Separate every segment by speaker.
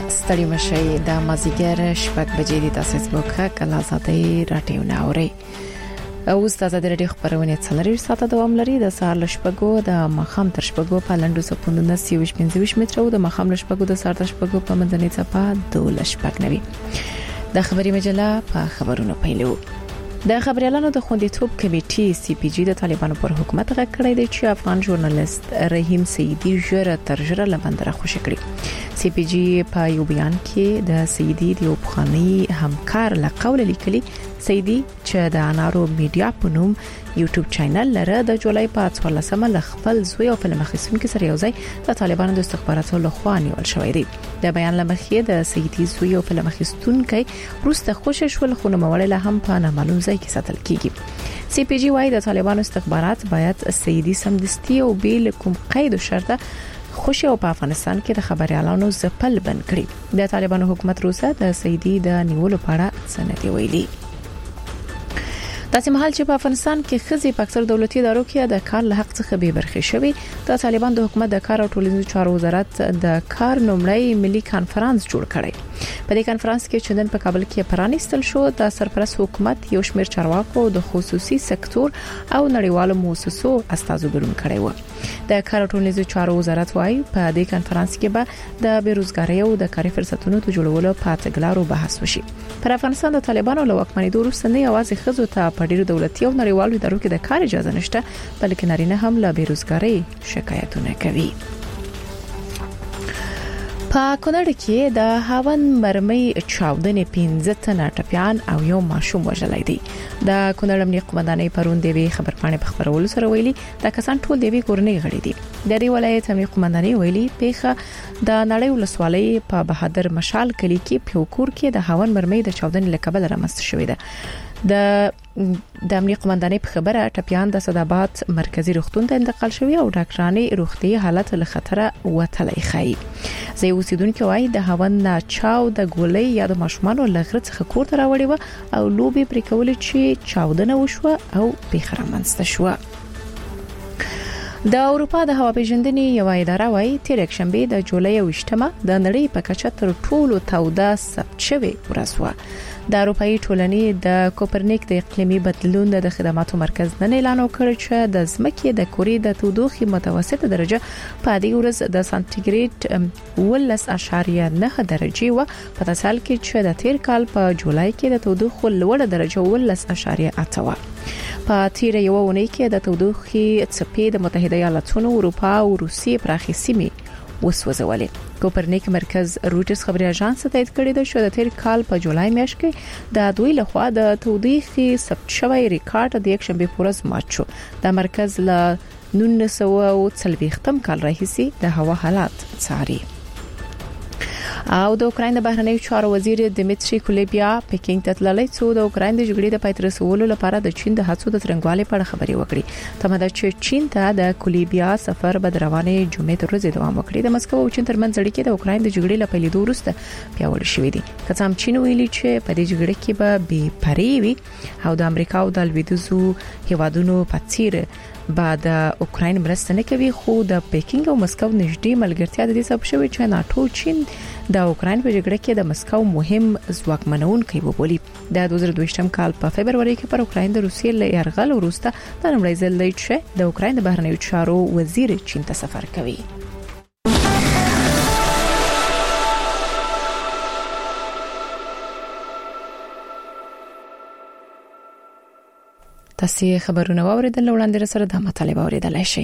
Speaker 1: ستړي مشي د مازیګر شپږ بجې د تاسیس بوخه کلا ساتي راټیو ناوري او استاد د رډي خبرونه څلوري ساعته دوام لري د سهار لشپګو د مخام تر شپګو په لندو سپوندونه 25 متر او د مخام لشپګو د سهار تر شپګو په منځنۍ صفه 2 لشپګ نوي د خبري مجله په خبرونو پیلو د خبريالانو د خوندیتوب کمیټې سی پی جی د طالبانو پر حکومت غږ کړی دی چې افغان ژورنالیست رحیم سیدی ژر تر ژره لبندره خوشی کړی سی پی جی په یو بیان کې د سیدی د پخوانی همکار لقول لیکلي سیدی چې د انارو میډیا په نوم یوټیوب چینل لري د جولای په 14مه ل خپل زوی او فلم اخیستونکو سره یوځای د طالبانو د استخباراتو لخوا نیول شوی دی د بیان لمخې د سیدی زوی او فلم اخیستونکو روسته خوشی شول خو نو موړل هم په نامعلوم ځای کې ساتل کیږي سی پی جی وايي د طالبانو استخبارات باید سیدی سمدستي او بیل کوم قید او شرطه خوشی او په افغانستان کې د خبريالانو ځپل بند کړي د طالبانو حکومت روسه د سیدی د نیولو په اړه سند ویلي داسې مهال چې په افغانستان کې خزي په اکثر دولتي ادارو کې د کار له حق څخه به برخې شوی د طالبان د حکومت د کار او ټولنیزو چارو وزارت د کار نومړی ملي کانفرنس جوړ کړی په دې کانفرنس کې چې نن په کابل کې پرانیستل شو د سرپرست حکومت یو شمېر چارواکو د خصوصي سکتور او نړیوالو مؤسسو استازو ګډون کړی و د کار او ټولنیزو چارو وزارت وايي په دې کانفرنس کې به د بیروزګاری او د کاري فرصتونو د جوړولو په تګلارو بحث وشي پر افغانستان د طالبانو له واکمنۍ وروسته نه یوازې خزو ته په ډیرو دولتي او نړیوالو ادارو کې د کار اجازه نشته بلکې نارینه هم له بیروزګاری شکایتونه کوي په کونړ کې د هاون مرمۍ چاودنې 15 تنه ټپيان او یو ماشوم وژلای دي د کونړ امنیت قومندانۍ پرون دی خبرپاڼې په خبرولو سره ویلي دا کسان ټول دی کورنۍ غړي دي د دې ولایت امنیت قومندانۍ ویلي پیخه د نړۍ ولسوالۍ په بهادر مشال کلی کې پیوکور کې د هاون مرمۍ د چاودنې لکبل رامست شوې ده د امنیت قومندانۍ په خبره ټپيان د صدابات مرکزی روغتون ته انتقال شوی او ډاکټرانو روغتي حالت له خطر وتلای خي زه اوسیدونکو وايي د هاون چاو د ګولۍ یا د ماشومان لغړ څخه کور ته راوړی و او لوبي پرې کول چې چاودنه وشوه او پیخرمنسته شوه د اروپا د هوا پیژندنې یو اداره وايي تیر یکشنبه د جولای 28مه د نړۍ په کچه تر ټولو توده ثبت شوی ورسوه د اروپאי ټولنې د کوپرنیک د اقلیمي بدلون د خدماتو مرکز نن اعلان وکړ چې د ځمکې د کورې د تودوخې متوسطه درجه په دې ورځ د سانتیګریډ 12.9 درجه و په تاسال کې چې د تیر کال په جولای کې د تودوخې لوړه درجه 12.8 و په تیر یو ونې کې د تودوخې څپې د متحده ایالاتونو اروپا او روسیې پراخي سیمې وسوځولې کوپرنیک مرکز روټرز خبري اژانس تایید کړی دی چې د تیر کال په جولای میاشت کې د دوی لخوا د تودوخې ثبت شوی ریکارډ د یک شنبه پورز مات شو د مرکز له 1940 کال راهیسي د هوا حالات څاري او د اوکرين د بهرنیو چارو وزیر دمیتری کولبیا پکینګ ته تللی څو د اوکرين د جګړې د پای ته رسولو لپاره د چین د هڅو د ترنګوالي په اړه خبري وکړي تمه ده چې چین ته د کولبیا سفر به روانه جمعې تر ورځې دوام وکړي د مسکو او چین ترمنځ اړیکې د اوکرين د جګړې لپاره لیدو وروسته پیاوړې شوې دي کڅام چین ویلي چې په دې جګړې کې به بې پرې وي او د امریکا او د لویدیځو هیوادونو په څیر بعد اوکرين مرسته نه کوي خو د پکینګ او مسکو نږدې ملګرتیا د دې سبب شوی چې ناتو چین د اوکرين په جګړه کې د مسکو مهم ځواکمنونکي وبولي د 2022 کال په فبرवरी کې پر اوکرين د روسیې له یرغل وروسته د نړۍ ځل دی چې د اوکرين د بهرنیو چارو وزیر چین ته سفر کوي تاسو خبرونه واوریدل وړاندې سره د مطالبه اوریدلای شئ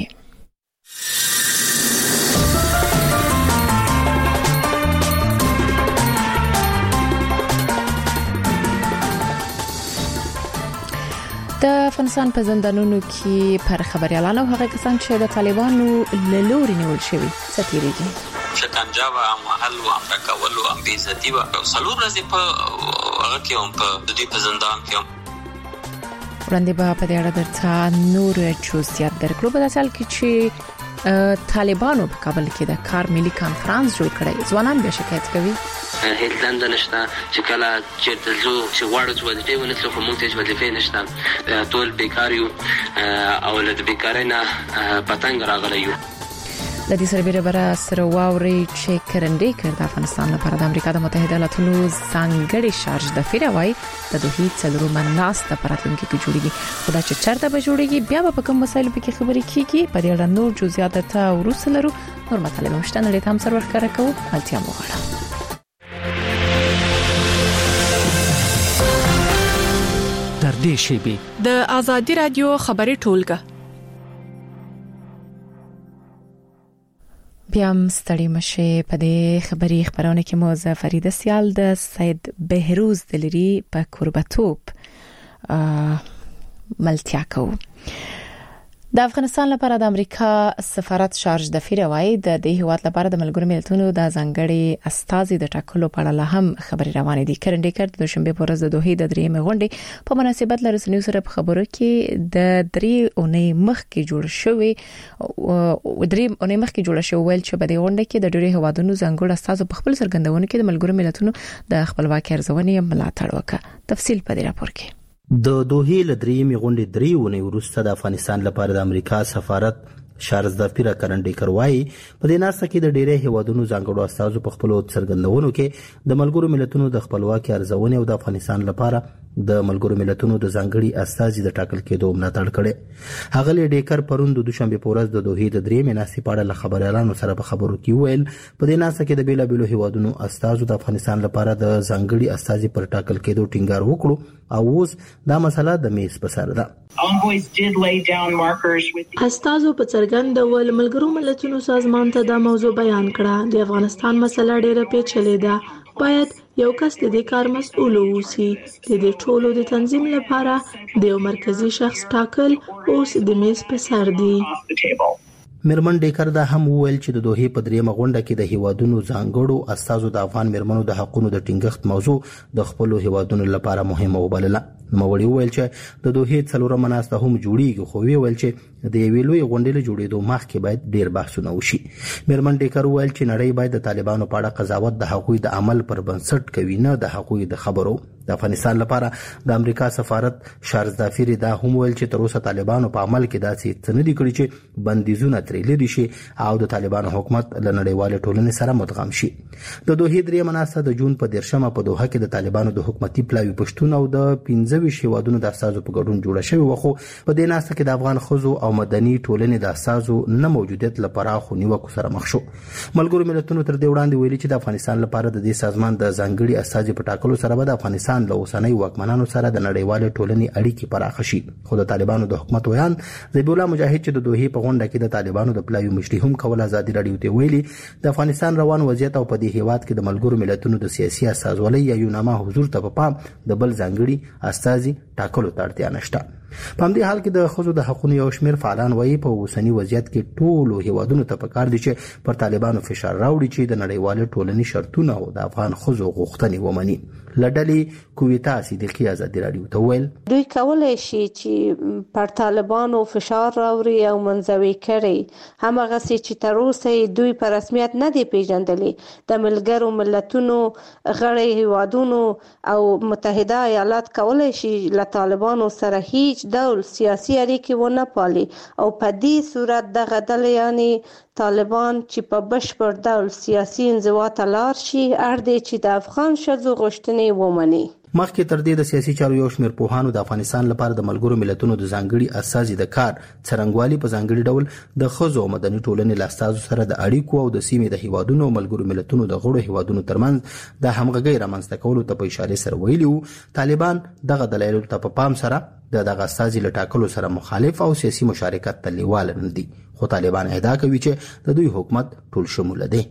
Speaker 1: د افغانستان په زندانونو کې پر خبريالانو هغه کسان چې د طالبانو له لوري نیول شوی ستیریږي
Speaker 2: شکنجه و محل و امریکا ولو ام بیزتی و سلور ورځې په هغه کې هم په دې په زندان کې
Speaker 1: وړاندې به په دې اړه درته نور جزئیات درکړو په داسې حال کې چې طالبانو په کابل کې د کار ملي کانفرنس جوړ کړی ځوانان به شکایت کوي
Speaker 3: هیڅ دنده نشته چې کله چې تلو چې غواړو چې وظیفه ونسلو خو موږ ته وظیفه نشته ټول بیکار یو او له بیکارۍ نه پتنګ راغلی یو
Speaker 1: د دې سره بیره سره واوري چې کرندې کړ د افغانستان لپاره د امریکا د متحده ایالاتونو ځانګړي شارج د فیروای د دوه څلورو مناس د پراتلونکو کې جوړیږي خدا چې چرته به جوړیږي بیا به کوم مسایل په کې خبرې کیږي په دې اړه نور جزئیات ته ورسلرو نور مطالب مشته نه هم سر ورکړه کوو ملتیا مغړه
Speaker 4: در دې شیبه
Speaker 5: د ازادي رادیو خبري ټولګه
Speaker 1: بیا ستړي مشه په دې خبري خبرونه کې موزه فرید سیال د سید بهروز دلری په قربتوب ملتیا کوو د افغانستان لپاره د امریکا سفارت شارج د فیروای د دې هیواد لپاره د ملګرو ملتونو د ځانګړي استازي د ټاکلو په اړه هم خبري روانې دي کرندې کړ د شنبه په ورځ د دوه د درېمې غونډې په مناسبت لرسنیو سره په خبرو کې د درې اونۍ مخکې جوړ شوی ویل چې په دې غونډه کې د ډېرو هیوادونو ځانګړي استازو په خپل سرګندونو کې د ملګرو ملتونو د خپلواکۍ ارزونې ملاتړ وکړ تفصیل په دې راپور کې
Speaker 6: د دوه لدرېمې غونډې دریونه وروسته د افغانستان لپاره د امریکا سفارت شارز د پیرا کرندې کروای په دې ناسه کې د ډېرې هیوادونو ځانګړو استازو په خپل څرګندونو کې د ملګرو ملتونو د خپلواکۍ ارزونې او د افغانستان لپاره د ملګرو ملتونو د ځانګړي استازي د ټاکل کېدو ملاتړ کړي هغه ډیکر پروند د دوشنبه په ورځ د دوه د درېمې ناسې په اړه خبريالانو سره په خبرو کې ویل په دې ناسه کې د بیلابیلو هیوادونو استازو د افغانستان لپاره د ځانګړي استازي پر ټاکل کېدو ټینګار وکړو او اوس دا مسله د میز په سر ده
Speaker 7: استازو په څرګند ډول ملګرو ملتونو سازمان ته دا موضوع بیان کړه د افغانستان مسله ډېره پیچلې ده باید یو کس د دې کار مسؤل اوسي د دې ټولو د تنظیم لپاره د یو مرکزی شخص ټاکل اوس د میز په سر دی
Speaker 6: مرمن ډیکر دا هم وویل چې د دوه په دریمه غونډه کې د هیوادونو ځانګړو استازو د افغان مرمنو د حقوقو د ټینګښت موضوع د خپل هیوادونو لپاره مهمه وبلله نوموړي وویل چې د دوه څلورو مناسته هم جوړیږي خو ویل چې د یوې لوی غونډې له جوړېدو مخکې باید ډیر بحثونه وشي مرمن ډیکر وویل چې نړۍ باید د طالبانو په اړه قضاوت د حقوقي د عمل پر بنسټ کوي نه د حقوقي د خبرو د افغانستان لپاره د امریکا سفارت شارز دافری دا هم ویل چې تر اوسه طالبانو په عمل کې داسې څه نه دي کړی چې بندیزونه ترې لري شي او د طالبانو حکومت له نړیوال ټولنې سره مدغم شي د دوه درې مناسبه د جون په 10مه په دوحه کې د طالبانو د حکومتي پلاوی پښتون او د 15 هیوادونو د استازو په ګډون جوړه شوی وخو په دې ناسه کې د افغان خزو او مدني ټولنې د استازو نه موجودیت لپاره خو نیوکو سره مخ شو ملګرو ملتونو تر دې وړاندې ویلي چې د افغانستان لپاره د دې سازمان د ځانګړي استازي په ټاکلو سره به د افغانستان له اوسنۍ واکمنانو سره د نړیوال ټولنې اړیکې پراخ شي خو د طالبانو د حکومت ویان ذبیح الله مجاهد چې د دوه په غونډه کې د طالبانو د پلاوی مشري هم کول ازادي رادیو ته ویلي د افغانستان روان وضعیت او په دې هیواد کې د ملګرو ملتونو د سیاسي اساسولۍ یا یونامه حضور ته په پام د بل ځانګړي استازي ټاکلو ته اړتیا نشته په همدې حال کې د خزو د حقوقو یو شمېر فعالان وایي په اوسنی وضعیت کې ټولو هیوادونو ته پکار دي چې پر طالبانو فشار راوړي چې د نړیوال ټولنې شرطونه او د افغان خزو غوښتنې ومني لډلې کویتا صدیقی ازادي رادیو ته ویل
Speaker 8: دوی کولای شي چې پر طالبانو فشار راوړي او منځوي کړي همغه چې تر اوسه دوی په رسمیت نه دی پیژندلې د ملګرو ملتونو غړي هیوادونو او متحده ایالات کولای شي له طالبانو سره هیڅ ډول سیاسي اړیکې ونه پالي او په دې صورت دغه ډلې یعنی طالبان چې په بشپړ ډول سیاسي انزوا ته لاړ شي اړ دی چې د افغان ښځو غوښتنې ومني
Speaker 6: مخکې تر دې د سیاسي چارو یو شمېر پوهانو د افغانستان لپاره د ملګرو ملتونو د ځانګړي اساسي د کار څرنګوالي په ځانګړي ډول د خزو مدني ټولنې له استازو سره د اړیکو او د سیمې د هیوادونو او ملګرو ملتونو د غړو هیوادونو ترمنځ د همغږۍ رامنځته کولو ته په اشاره سره ویلي طالبان دغه دلایل ته په پام سره دغه استازي له ټاکلو سره مخالف او سیاسي مشارکت ته لیواله نه دي خو طالبان ادعا کوي چې د دوی حکومت ټول شموله دی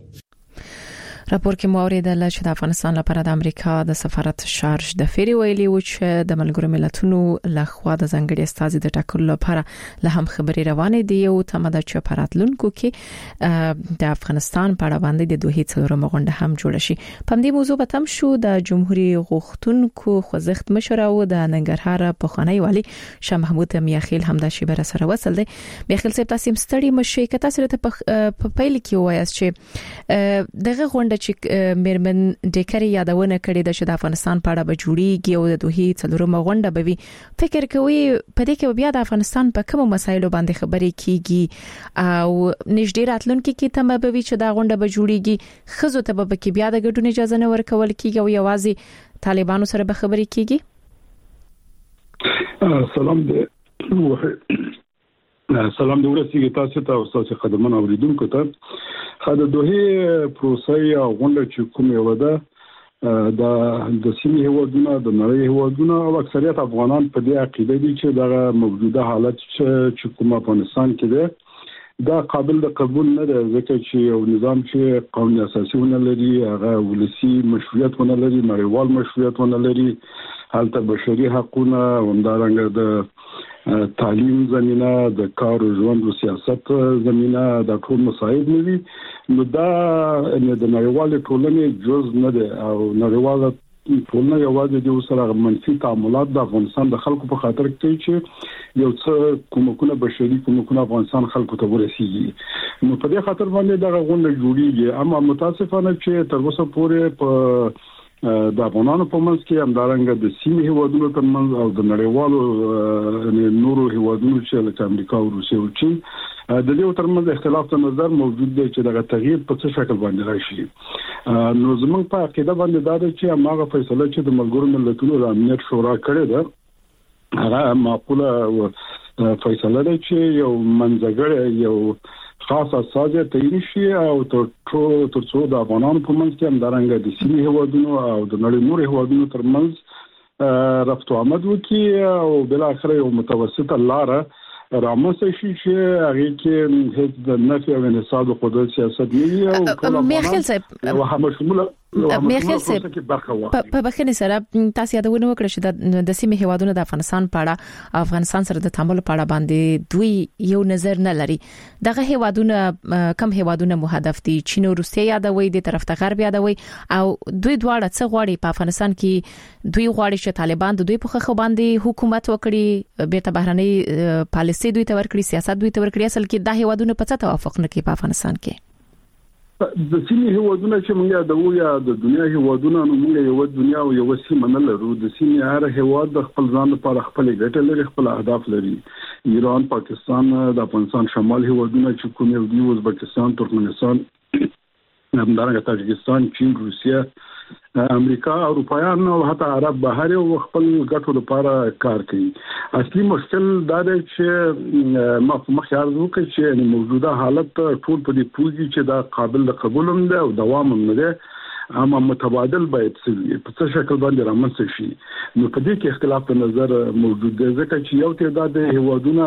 Speaker 1: راپور کې موریدل چې د افغانستان لپاره د امریکا د سفارت شارج د فری ویلي و چې د ملګرو ملتونو لخوا د ځانګړي استازي د ټاکلو لپاره له هم خبري روانې دي او تمه ده چې پراتلونکو کې د افغانستان په اړه باندې د دوه څلورم غونډه هم جوړ شي په دې موضوع به تم شو د جمهوریت غوښتونکو خوځښت مشر او د ننګرهار په خاني والي شاه محمود میاخیل هم د شبره سره وصل دي میاخیل صاحب تاسو ستړي مشي کته سره په پیل کې وایي چې دغه غونډه غونډه چې میرمن ډیکر یادونه کړې ده چې د افغانستان په اړه به جوړیږي او د دوه څلورمه غونډه به وي، فکر کوي په دې کې بیا د افغانستان په کومو مسایلو باندې خبرې کیږي او نږدې راتلونکي کې تم به وي چې دا غونډه به جوړیږي، خزو ته به کې بیا د ګډون اجازه نه ورکول کیږي او یوازې طالبانو سره به خبرې کیږي؟
Speaker 9: سلام د ورسېږي تاسو ته او تاسو خدمت اوریدونکو ته. د دوه پروسې او غونډه چې کومه وده د سیمې هیوادونو د نړۍ هیوادونو او اکثریت افغانان په دې عقیده دي چې دا موجوده حالت چې کوم افغانستان کې ده دا قابل د قبول نه ده، ځکه چې یو نظام چې قانوني اساسيونه لري، هغه ولسی مشروعیتونه لري، نړیوال مشروعیتونه لري، هلته بشري حقوقونه همدارنګه د تعلیم زمينه، د کار او ژوند او سیاست زمينه، د ټول مسایل دي. نو دا د نړیوال ټولنې جزء نه ده او نړیوال ټولنه یوازې د وسره منفي تعاملات د افغانستان د خلکو په خاطر کوي چې یو څه کومکونه بشري کومکونه افغانستان خلکو ته ورسیږي. نو په دې خاطر باندې دا غونډه جوړیږي، اما متاسفانه چې تر اوسه پورې په د افغانانو په منځ کې همدارنګه د سیمې هیوادونو ترمنځ او د نړیوالو نورو هیوادونو چې لکه امریکا او روسیه او چین د دې ترمنځ اختلاف د نظر موجود دی چې دغه تغییر په څه شکل باندې راشي. نو زموږ په عقیده باندې دا دی چې هغه فیصله چې د ملګرو ملتونو د امنیت شورا کړې ده هغه معقوله فیصله ده چې یو منځګړی یو خاص اساسه تعین شي او تر څو د افغانانو په منځ کې همدارنګه د سیمې هیوادونو او د نړۍ نور هیوادونو ترمنځ رفت آمد وکړي او بل اخر یو متوسطه لار رامنځته شي چې هغه کې هیڅ د نفي او انحصار د قدرت سیاست نه وي او ټول افغانان او هم شموله
Speaker 1: په بخښنې سره تاسو یادونه وکړه چې د سیمې هیوادونو د افغانستان په اړه افغانستان سره د تعامل په اړه باندې دوی یو نظر نه لري. دغه هیوادونه کم هیوادونه مهدف دي؟ چین او روسیه یادوي، د طرف ته غرب یادوي او دوی دواړه څه غواړي په افغانستان کې؟ دوی غواړي چې طالبان د دوی په خخو باندې حکومت وکړي، بیرته بهرنۍ پالیسي دوی ته ورکړي، سیاست دوی ته ورکړي. اصل کې د هیوادونو په څه توافق نه کوي په افغانستان کې؟
Speaker 9: د سیمې هیوادونه چې موږ د ویا د دنیا هیوادونه نو موږ یو دنیا او یو سیمه نه لرو. د سیمې هر هیواد د خپل ځان لپاره خپل ګټه لري، خپل اهداف لري. ایران، پاکستان، د افغانستان شمال هیوادونه چې کوم یو دی، ازبکستان، ترکمنستان، همدارنګه تاجکستان، چین، روسیه، امریکا، اروپایان او حتی عرب بهر او خپل ګټو لپاره کار کوي. اصلي مشکل دا دی چې مخکې عرض وکړ چې موجوده حالت ټول په دې پوزي چې دا قابل د قبول هم ده او دوام هم نه ده، اما متبادل باید په څه شکل باندې رامنځته شي. نو په دې کې اختلاف د نظر موجود دی، ځکه چې یو تعداد هیوادونه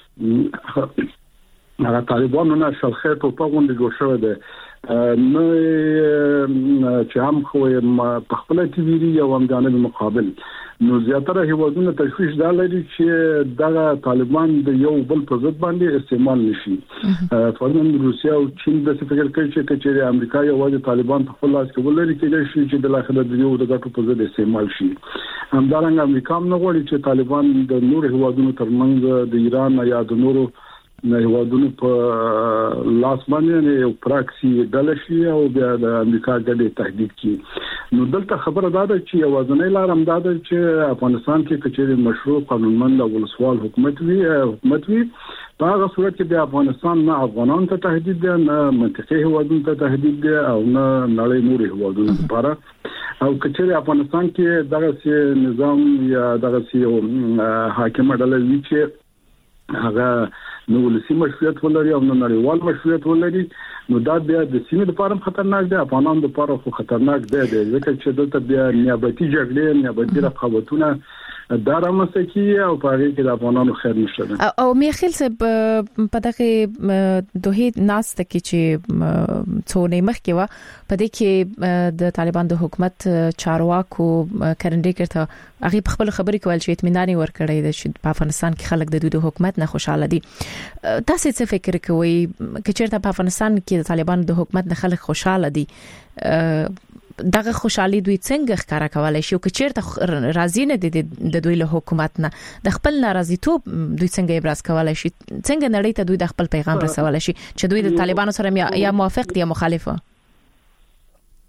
Speaker 9: هغه طالبانو نه شلخه ټوپه غونډه جوړ شوې ده نه چې هم خو په خپل تیویری یو هم جانب مقابل. نو زیاتره هیوادونه تشویش دا لري چې دا طالبان د یو بل په ضد باندې استعمال نشي. فرضاً روسیه او چین د فکر کوي چې امریکا یوازې طالبان په خپل لاس کې ولري کېږي چې د اخر د یو د ګټو په ضد استعمال شي. همدارنګه امریکا هم نه غواړي چې طالبان د نور هیوادونو ترمنځ د ایران یا د نورو هیوادونو په لاس باندې یو پراکسي ډله شي او بیا د امریکا ګډه تهدید کی. نو دلته خبره دا ده چې یوازنۍ لار هم دا ده چې افغانستان کې کچېری مشروع قانونمند او ولسوال حکومت وي په هغه صورت کې د افغانستان نه افغانان ته تهدید دی، نه منطقي هیوادونو ته تهدید دی او نه نړۍ نور هیوادونو لپاره. او کچېری افغانستان کې دغه نظام یا دغه حاکم ډله وي چې هغه نو ولسی مشروعیت ولري او نړیوال مشروعیت ولري، نو دا بیا د سیمې لپاره خطرناک دی، افغانانو لپاره خو خطرناک دی ځکه چې دلته بیا نیابتي جګړې، نیابتي رقابتونه دا رامنځته کیږي او په هغه کې د افغانانو خیر نشته.
Speaker 1: او میخیل صاحب په دغه دوه ناست کې چې څو مخکې و په دې کې د طالبان د حکومت چارواکو کرندې کړه هغه په خپل خبرې کول چې اطمینان ورکړی دی چې په افغانستان کې خلک د دوی د حکومت نه خوشاله دي. تاسو څه فکر کوئ چې چیرته په افغانستان کې د طالبان د حکومت نه خلک خوشاله دي؟ دغه خوشحالي دوی څنګه ښکارا کولای شي او که چیرته راضی نه دي د دوی له حکومت نه د خپل ناراضیتوب دوی څنګه ابراز کولای شي؟ څنګه نړۍ ته دوی د خپل پیغام رسولای شي چې دوی د طالبانو سره یا موافق دي یا مخالفه؟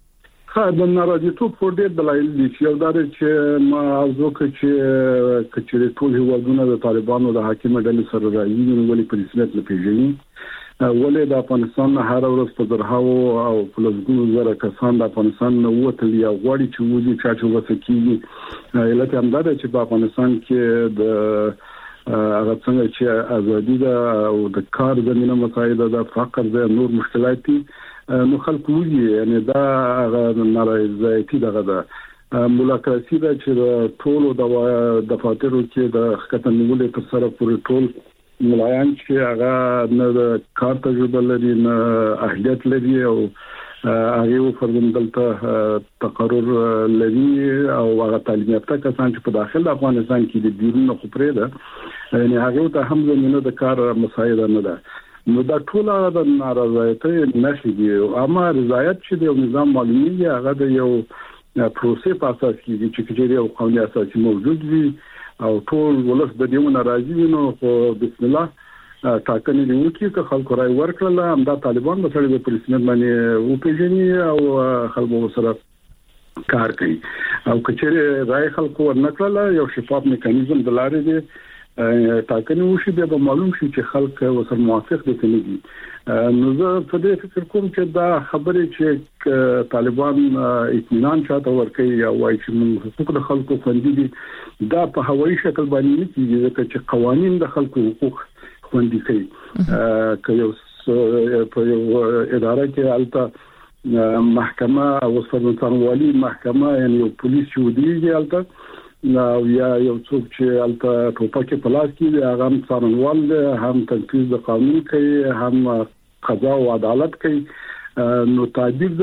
Speaker 9: د ناراضیتوب په ډېر دلایل دي چې یو دا چې ما ازوکه چې کچېره ټول هیوادونه د طالبانو د حاکم ډلې سره راځي نو ولې په رسمیت نه پیژني ولې د افغانستان هر ورځ په درهاو او په لږونو زره کسان د افغانستان نو وتل یا غواړي چې وځي چې وسکیږي علت هم دا چې په افغانستان کې د هغه څنګه چې ازادي ده او د کار زمينه مسایل ده فقر ده نور مشکلات دي نو خلکو وی یعنی دا نارضایتي دغه ده ملاقاتي ده چې ټول د دفاترو کې د خطر نیولې تر سره پورې ټول ملایان چې هغه نه کار تجربه لري نه اهلیت لري او هغه فرضندلته تقرر لري او هغه تعلیم یافته کسان چې په داخل افغانستان کې د بیرون خبرې ده یعنی هغه ته هم زمينه د کار مسایل نه ده نو دا ټول د نارضایتۍ نشي دي اما رضایت چې د نظام معلومي هغه د یو پروسې په اساس کې چې کېږي او قانوني اساس موجود وي او ټول ولس د دې ناراضي نو بسم الله ټاکنې دی چې خلکو راي ورکړل هم دا طالبان د سړي په رسمیت باندې او پیژني او خلکو سره کار کوي او کچېره راي خلکو ورنکړل یو شفاف میکانیزم د لارې دی ټاکنې وشي به معلوم شي چې خلک وسره موافق دي کني دي نو زه په دې فکر کوم چې دا خبره چې طالبان اطمینان چاته ورکوي او وايي چې موږ حقوق د خلکو خوندي دي دا په هوایي شکل باندې نه کیږي ځکه چې قوانين د خلکو حقوق خوندي کوي که یو په یو اداره کې البته محکمه او سرنوشتوالي محکمه یعنی یو پولیس ودیږي البته نو یا یو څوک چې البته ټوپک په لاس کې هغه هم څارنوال هم تنفيذ د قانون کوي هم قضا او عدالت کوي نو تعبیر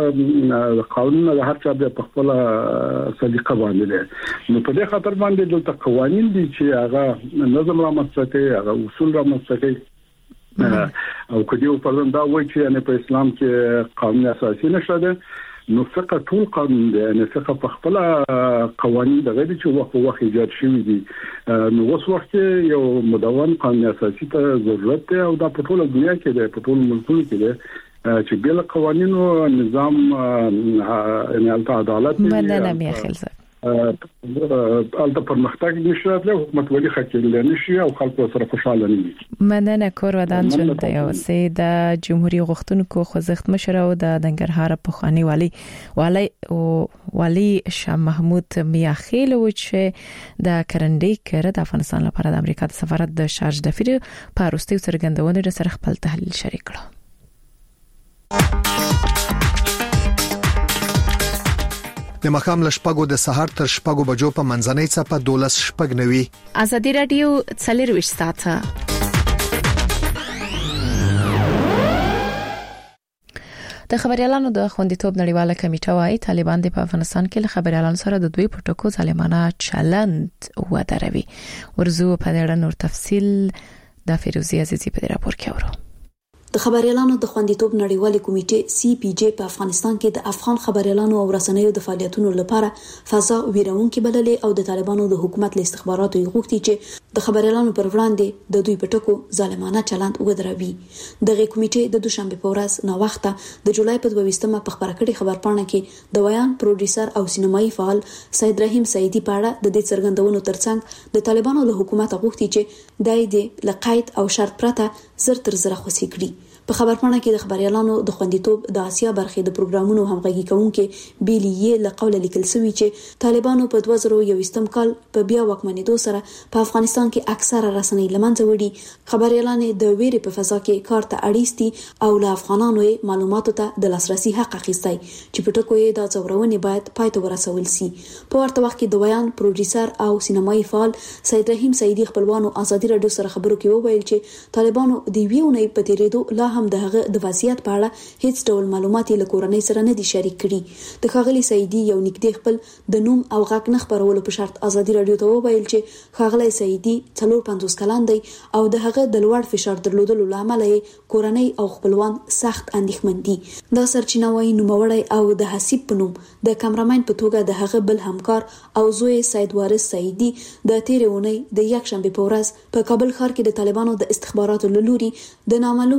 Speaker 9: د قانون د هر چا په خپل سلیقه باندې ده نو په دې خاطر باندې د قوانين دي چې هغه نظم رامنځته کوي هغه اصول رامنځته کوي او کله په پروندا وایي چې په اسلام کې قانون اساسي نشته ده نو فقط ټول قانون دی نه فقط په خپل قوانين د غیر چې وخت ایجاد شوی دي نو اوس وخت یو مدون قانون اساسي ته ضرورت دی او دا په ټول دنیا کې دی په ټول ملکونو کې دی چې بل قوانینو نظام ان عدالت
Speaker 1: مننه میخیل
Speaker 9: البته پرمختګ نشي راتلی حکومت ولی خکېل نشي او خلکو سره خوشاله نه دي
Speaker 1: مننه کور ودان جون د یو سي د جمهوریت غوښتونکو خوځښت مشر او د دنګرهار پخوانی والی شاه محمود میاخیل و چې د کرندې کړه د افغانستان لپاره د امریکا د سفارت د شارج دفیر په وروستي څرګندونه سره خپل تحلیل شریک کړ
Speaker 10: د مخام لشپګو د سحر تر شپګو بجو په منځنۍ صفه 12 شپګ نوي
Speaker 1: ازادي رادیو 24 ساعته د خبريالانو د خوندیتوب نړیواله کمیټه وايي طالبان د افغانستان کې له خبريالانو سره د دوی پټکو ظالمانه چلند ودروي ورزو په اړه نور تفصيل د فیروزی عزیزی په راپور کې اورو
Speaker 11: د خبريالانو د خوندیتوب نړیواله کمیټه سی پی جی په افغانستان کې د افغان خبريالانو او رسنیو د فعالیتونو لپاره فضا ویرونکې بللې او د طالبانو د حکومت له استخباراتو غوښتي چې د خبريالانو پر وړاندې د دوی پټکو ظالمانه چلند ودروي دغه کمیټه د دوشنبه په ورځ نو وخته د جولای په 22مه په خبره کړي خبرپاڼه کې د ویان پروډوسر او سینمایي فعال سید رحیم سعیدی په اړه د دې څرګندونو ترڅنګ د طالبانو له حکومت غوښتي چې دای د لقید او شرط پرته زر تر زر خوسي کړي په خبرپاڼه کې د خبريالانو د خوندیتوب د آسیا برخې د پروګرامونو همغږي کوونکې بیلیه لقول لیکل شوی چې طالبانو په 2021 کال په بیا واکمنېدو سره په افغانستان کې اکثره رسنۍ لمنځه وړي خبريالان د ویرې په فضا کې کار ته اړیستي او له افغانانو معلوماتو ته د لاسرسي حق اخیستي چې په ټکو یې د څورونې باید پای ته ورسول شي په ورته وخت کې د ویان پروډوسر او سینمایي فعال سید رحیم سعیدی خپلوانو ازادي رادیو سره خبرو کې وویل چې طالبانو د ویونې په تیریدو لا هم دغه د وضعیت په اړه هیڅ ډول معلومات له کورنۍ سره نه دي شریک کړي د خاغلی سعیدی یو نږدې خپل د نوم او غږ نه خبرولو په شرط ازادي رادیو ته وویل چې خاغلی سعیدی 450 کلن دی او د هغه د لوړ فشار درلودلو لامل یې کورنۍ او خپلوان سخت اندېښمن دي دا سرچینه وايي نوموړی او د حسیب په نوم د کیمرامین په توګه د هغه بل همکار او زوی سید وارث سعیدی د تیرونی د یک شنبه په ورځ په کابل ښار کې د طالبانو د استخباراتو لوري د نامعلوم دلایل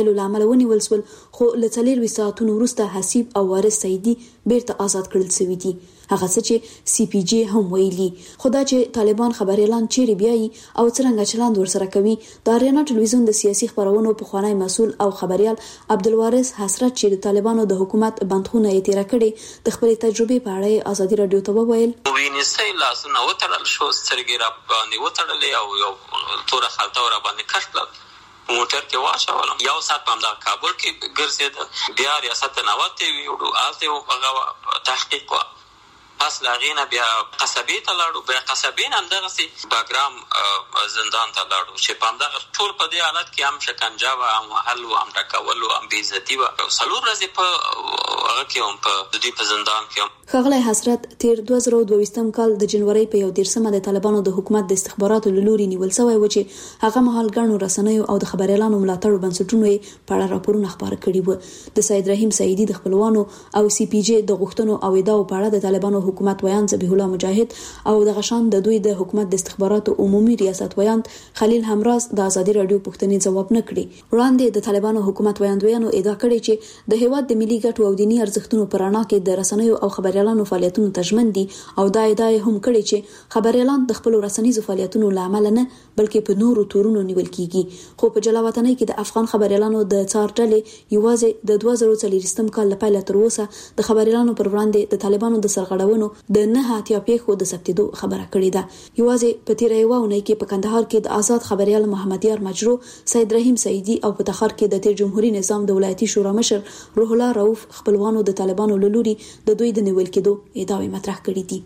Speaker 11: ویلو لامل ونیول شول، خو له 4 ساعتونو وروسته حسیب او وارث سعیدي بیرته آزاد کړل شوي دي. هغه څه چې سی پی جی هم ویلي. خدا چې طالبان خبر اعلان چیرې بیاي او څنګه چلند ورسره کوي، د اریانا ټلویزیون د سیاسي خبرونو په خوانی مسول او خبريال عبدالوارث حسرت چې د طالبانو د حکومت بندخونه یې تیر کړي د خپل تجربه په اړه ازادي رادیو ته وویل.
Speaker 2: وینسي لاسونه وتړل شو، سترګې را باندې وتړلې او یو تور خلطه را باندې کښل موټر کې واچولم. یو سات په همدغه کابل کې ګرځېده، بیا ریاست نوته ویوړو آلته هغه تحقیق و. پس لاغینه بیا قصبې ته لاړو، بیا قصبې هم دغه سي باګرام زندان ته لاړو چې په همدغه ټول په دې حالت کې هم شکنجه و، هم وهل و، هم ټکول و، هم بېعزتي و. 4 ورځې په هغه کې هم په دوی په زندان کې.
Speaker 11: ښاغلی حسرت تیر 2022 کال د جنوري په 1 د طالبانو د حکومت د استخباراتو لوري نیول شوی و چې هغه مهال ګڼو رسنیو او د خبر اعلانو ملاتړو بنسټونو په اړه راپورونه خبره کړي وو. د سید رحیم سعیدي د خپلوانو او سی پی جی د غوښتنو او ادعاو په اړه د طالبانو حکومت ویان ذبیح الله مجاهد او د غشان د دوی د حکومت د استخباراتو عمومي ریاست ویان خلیل همراز د ازادي رادیو پوښتنې جواب نه کړي. وړاندې د طالبانو حکومت ویاندویانو ادعا کړې چې د هیواد د ملي ګټو او دینی ارزښتونو پر اړه کې د رسنیو او خبر اعلانو فعالیتونو تضمین دي او دا ادعا هم کړې چې خبر اعلان د خپل رسنیزو فعالیتونو لامل نه بلکې په نورو تورونو نیول کیږي. خو په جلاوطنۍ کې د افغان خبر اعلانو د څار ډلې یوازې د 2024 کال لپاره تر اوسه د خبر اعلانو پر وړاندې د طالبانو د سرغړونو د نه اتیا پیښو د ثبتېدو خبره کړې ده. یوازې په تیر یو ونې کې په کندهار کې د آزاد خبريال محمد یار مجرو، سید رحیم سعیدي او په تخار کې د تیر جمهوریت نظام د ولایتي شورا مشر روح الله رؤوف خپلوانو د طالبانو لوري د دوی د نیول کېدو ادعاوې مطرح کړې دي.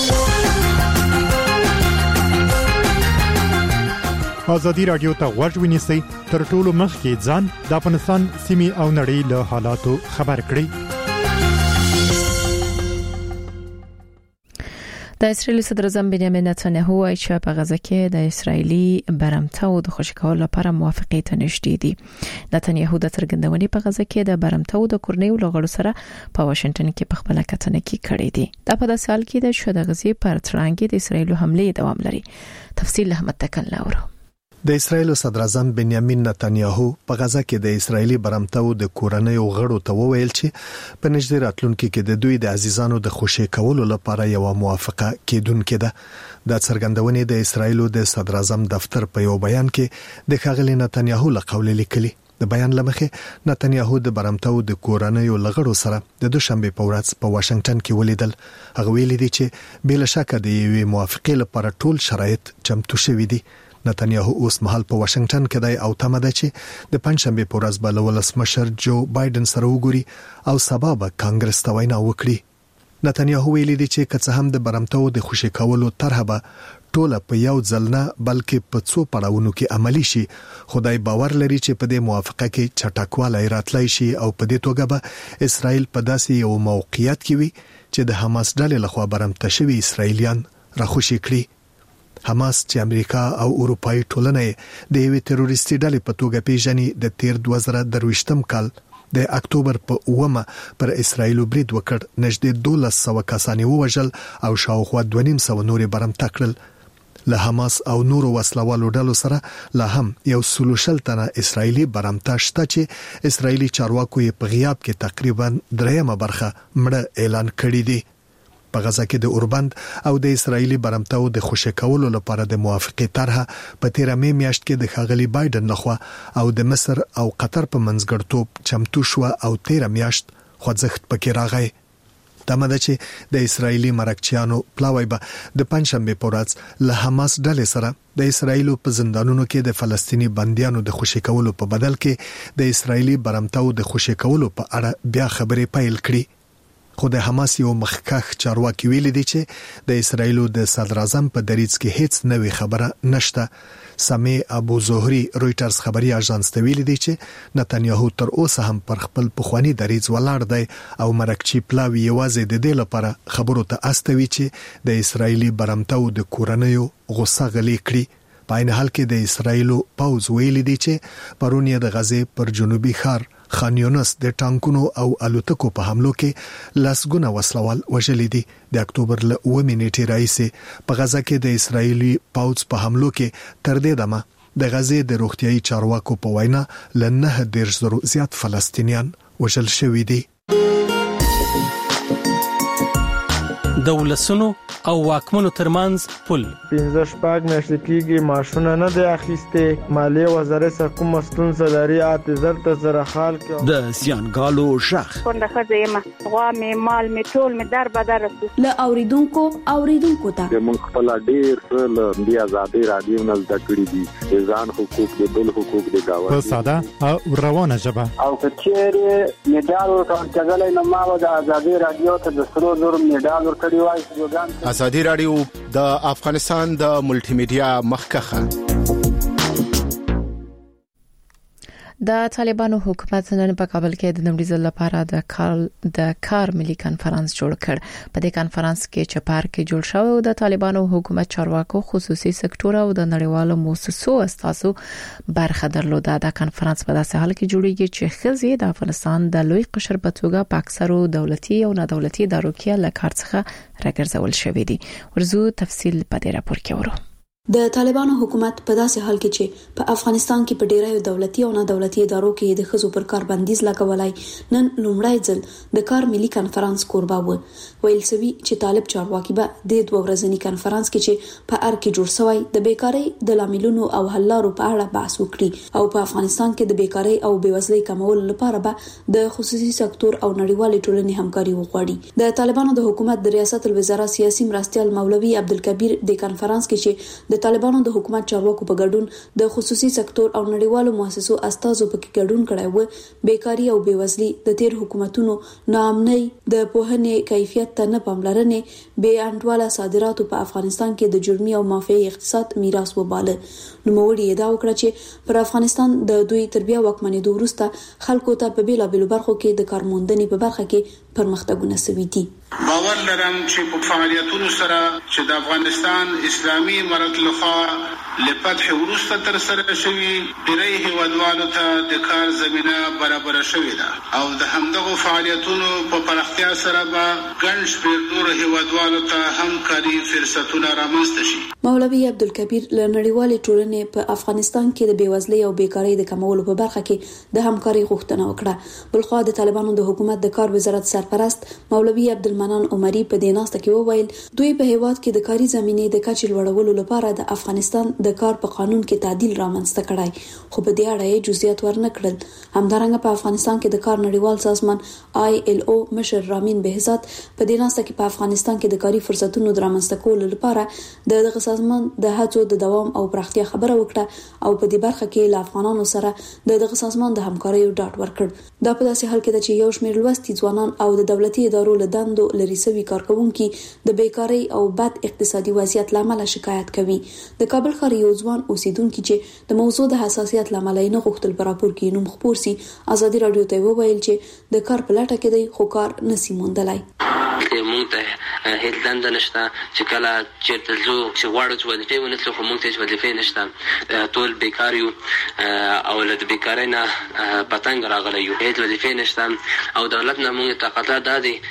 Speaker 12: ازادي رادیو ته غوږ ونیسئ، تر ټولو مخکې ځان د افغانستان سیمې او نړۍ له حالاتو خبر کړئ.
Speaker 1: د اسرائیل صدر اعظم بنیامین نتانیاهو وايي چې په غزه کې د اسرایلی برمتو د خوشی کولو لپاره موافقه ته نشټې دي. نتانیاهو د څرګندونې په غزه کې د برمتو د کورنیو لغړو سره په واشنگټن کې په خپل کتنه کې کړې دي. دا په داسې حال کې د شود غزې پر ترانګې د اسرایل حمله دوام لري. تفصیل احمد تکل ناورو.
Speaker 10: د اسرایل صدر اعظم بنیامین نتانیاهو په غزه کې د اسرایلی برمتو د کورنیو غړو ته وویل چې په نږدې راتلونکي کې د دوی د عزیزانو د خوشی کولو لپاره یو موافقه کېدونکې ده. د څرګندونې د اسرایل د صدر اعظم دفتر په یو بیان کې د ښاغلي نتانیاهو لقول لیکلي. د بیان لمخې نتانیاهو د برمتو د کورنیو لغړو سره د دوشنبه په ورځ په واشنگټن کې ولیدل. هغه ویلي دي چې بل شک د یوې موافقې لپاره ټول شرایط چمتو شوي دي. نتانیاهو اوس مهال په واشنگټن کې دی او تمه ده چې د پنځشنبه په ورځ به ولسمشر جو بایدن سره وګوري او سبا به کانګرس ته وینا وکړي. نتانیاهو ویلي دی چې که څه هم د برمتو د خوشی کولو طرحه به ټوله په یو ځل نه بلکې په څو پړاوونو کې عملی شي، خدای باور لري چې په دې موافقه کې چټکوالی راتلای شي او په دې توګه به اسرائیل په داسې یو موقعیت کې وي چې د حماس ډلې لخوا برمته شوي اسرائیلیان راخوشي کړي. حماس چې امریکا او اروپאי ټولنه د یوې تروریستي ډلې په توګه پیژني د تیر 2023 کال د اکتوبر په 9 پر اسرائیل برید وکړ. نږدې 1200 کسان ووژل او شاوخوا 250 نور برمته کړل. له حماس او نورو وسلوالو ډلو سره لا هم یو سلوشل تنه اسرائیلی برمته شته چې اسرائیلی چارواکو یې په غیاب کې تقریبا 3 برخه مړه اعلان کړی دی. په غزه کې د اوربند او د اسرایلی برمتو د خوشی کولو لپاره د موافقه طرحه په 13 مې میاشت کې د ښاغلي بایدن لخوا او د مصر او قطر په منځګړتوب چمتو شو او 13 میاشت خوځښت پکې راغی. تمه ده چې د اسرایلی مرکچیانو پلاوی به د پنځشنبه په ورځ له حماس ډلې سره د اسرایل په زندانونو کې د فلسطینی بنديانو د خوشی کولو په بدل کې د اسرایلی برمتو د خوشی کولو په اړه بیا خبرې پیل کړي. خو د حماس یو مخکښ چارواکي ویلي دی چې د اسرایل د صدر اعظم په دریځ کې هیڅ نوې خبره نشته. سامي ابو زهري رويټرز خبري اژانس ته ویلي دی چې نتانیاهو تر اوسه هم پر خپل پخوانی دریځ ولاړ دی او مرکچی پلاوی یوازې د دې لپاره خبرو ته استوي چې د اسرایلی برمتو د کورنیو غوسه غلي کړي. په عین حال کې د اسرایل پوز ویلي دی چې پرونی د غزې پر جنوبي ښار خان یونس د ټانکونو او الوتکو په حملو کې لاسګونه وسلوال وژلي دي. د اکتوبر له 9 نیټې راځي په غزه کې د اسرایلی پوز په حملو کې تر دې دمه د غزې د روغتيایي چارواکو په وینا ل 9,000 زیات فلسطینیان وژل شوي دي.
Speaker 4: د ولسونو او واکمنو ترمنځ پل
Speaker 13: 15 میاشتې کېږي ماشونه نه دی اخیسته. مالیه وزارت سره کوم ستونزه لري اعتذار ته زره حال کې
Speaker 4: د زیانګالو شخ
Speaker 14: څنګه خزه غوا می مال می ټول می در بدر
Speaker 11: ل اوریدونکو ته
Speaker 15: موږ خپل ډیر له دی آزادي رادیو نه زده کړی دي ځان حقوق د بل حقوق د گاوند
Speaker 12: په ساده او روانه ژبه
Speaker 16: او کچېره میډال ورکړل نه ما د آزادي رادیو ته د سرو زر میډال ورکړی وای.
Speaker 17: آزادي رادیو د افغانستان د ملټي میډیا مخکخه.
Speaker 1: د طالبانو حکومت نن په کابل کې د نړۍ ځل لپاره د کار ملي کانفرنس جوړ کړ. په دې کانفرنس کې چپار کې جوړ شو د طالبانو حکومت چارواکو خصوصي سکتور او د نړیوالو مؤسسو استازو برخه درلوده. د کانفرنس په داسې حال کې جوړیږي چې خزي د افغانستان د لوی قشر په توګه په اکثرو دولتي او نه دولتي ادارو کې له کار څخه راګرځول شوې دي. ورزو تفصیل په دې راپور کې ورو.
Speaker 11: د طالبانو حکومت په داسې حال کې چې په افغانستان کې په ډیرو دولتي او نه دولتي ادارو کې د خزو پر کار بندیز لګولای نن لومړی ځل د کار ملي کانفرنس کوربه و. ویل سوي چې طالب چارواکي به د 2 ورځنی کانفرنس کې چې په ار کې جوړ شوی د بیکاری د لاملونو او حل لارو په اړه بحث وکړي او په افغانستان کې د بیکاری او بیوزلۍ کمولو لپاره به د خصوصي سکتور او نړیوال ټولنې همکاري وغواړي. د طالبانو د حکومت د ریاست الوزرا سیاسي مرستيال مولوي عبدالکبیر د کانفرنس کې چې د طالبانو د حکومت چارواکو په ګډون د خصوصي سکتور او نړیوالو مؤسسو استازو په کې ګډون کړی و. بیکاری او بیوزلي د تیر حکومتونو ناامنۍ د پوهنې کیفیت ته نه پاملرنې بې انډوله صادراتو په افغانستان کې د جرمي او مافیایي اقتصاد میراث وباله. نوموړي ادعا وکړه چې پر افغانستان د دوی تربیه وکمنېدو وروسته خلکو ته په بیلابېلو برخو کې د کارموندنې په برخه کې پرمختګونه شوي دي.
Speaker 18: باور لرم چې په فعالیتونو سره چې د افغانستان اسلامي امارت لخوا لفتح ورسته تر سره شوی ډیری هیوادوالو ته د کار زمينه برابر شوې ده او د همدغه فعالیتونو په پراختیا سره به ګڼ شمېر نور هیوادوالو ته همکاري فرصتونه رامنځته شي.
Speaker 11: مولوي عبدالکبیر له نړیوالې ټولنې په افغانستان کې د بیوزلۍ او بیکاری د کمولو په برخه کې د همکاري غوښتنه وکړه. بلخوا د طالبانو د حکومت د کار وزارت سرپرست مولوي عبدالمنان عمري په دې ناسته کې وویل دوی په هیواد کې د کاري زمینې د کچې لوړولو لپاره د افغانستان د کار په قانون کې تعدیل رامنځته کړای خو په دې اړه یې جزئیات ورنکړل. همدارنګه په افغانستان کې د کار نړیوال سازمان ILO مشر رامین بهزاد په دې ناسته کې په افغانستان کې د کاري فرصتونو د رامنځته کولو لپاره دغه سازمان د هڅو د دوام او پراختیا خبره وکړه او په دې برخه کې له افغانانو سره دغه سازمان د همکارۍ ډاډ ورکړ. دا په داسې حال کې ده چې یو شمېر لوستي ځوانان او د دولتي ادارو له دندو لري سوي کارکونکي د بیکاری او بد اقتصادي وضعیت لامل شکایت کوي. د کابل ښار یو ځوان اوسیدونکو چې د موضوع د حساسیت لامل نه غوښتل پر راپور کې نوم خپور سي آزادي رادیو ته وویل چې د کار په لټه کې دی خو کار نسی موندلای.
Speaker 3: مونږ ته هیڅ دنده نشته چې کله چیرته ځو چې غواړو چې وظیفې ونسلو خو مونږ ته هیڅ وظیفې نشته. ټول بیکار یو او له بیکارۍ نه پتنګ راغلی یو. هیڅ وظیفې نشته او دولت نه مونږ ته قطع دا دی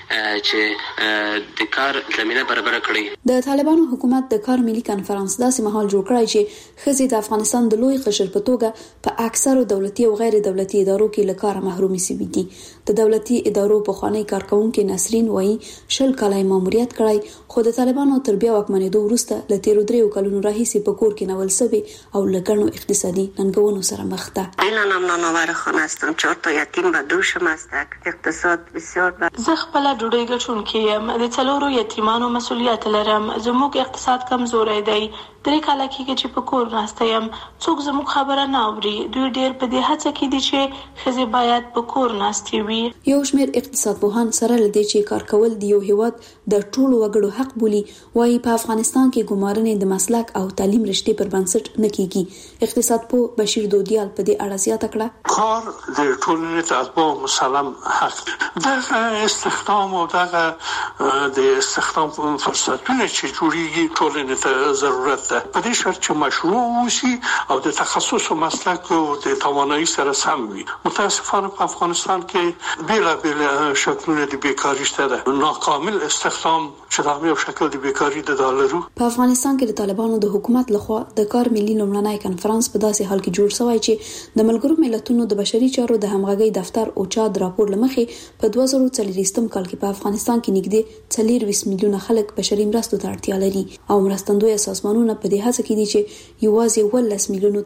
Speaker 3: چې د کار زمینه برابر کړي.
Speaker 11: د طالبانو حکومت د کار ملي کانفرنس داسې مهال جوړ کړی چې خزي د افغانستان د لوی قشر په توګه په اکثرو دولتي او غیر دولتي ادارو کې له کار محرومي سوي دي. د دولتي ادارو په خوانی کارکونکو نسرین وایي 10 کالای ماموریت کړی خو د طالبانو تربیه وکمنېدو وروسته له 13 کلونو راهیسې په کور کې نول سوي او لګڼو اقتصادي ننګونو سره مخ ده.
Speaker 19: اینم نانوار خانه هستم 4 تا یتیم و دوشم هستک اقتصاد بسیار بد.
Speaker 7: زه خپل ډوډۍ ګټونکې یم د 4 یتیمانو مسؤلیت لرم. زموږ اقتصاد کمزوری دی. 3 کاله کېږي چې په کور ناسته یم. څوک زموږ خبره نه اوري. دوی ډېر په دې هڅه کې دي چې ښځې باید په کور ناستې وي.
Speaker 11: یو شمېر اقتصاد پوهان سره لدی چې کار کول د یو هیواد د ټولو وګړو حق بولي وايي په افغانستان کې ګمارنې د مسلک او تعلیم رشتې پر بنسټ نه کیږي. اقتصاد پوه بشیر دودیال په دې اړه زیاته کړه
Speaker 20: کار د ټولنې ته اصبح مسلم حق دغه استخدام او دغه د استخدام فرصتونه چې جوړیږي ټولنې ته ضرورت ده په دې شرط چې مشروع وشي او د تخصص او مسلک او د توانایي سره سم وي. متاسفانه په افغانستان کې بیلابیل شکلونه د بیکاری شته ده. ناکامل استخدام چې دا یو شکل د بیکاری د ډالرو.
Speaker 11: په افغانستان کې د طالبانو د حکومت لخوا د کار ملي لومړنی کنفرانس په داسې حال کې جوړ شوی چې د ملګرو ملتونو د بشري چارو د همغږي دفتر او چا د راپور لمخې په 2040 کال کې په افغانستان کې نږدې 40 میلیونه خلک بشري مرستو ته اړتیا لري او مرستندوی سازمانونه په دې هڅه کې دي چې یوازې 10 میلیونه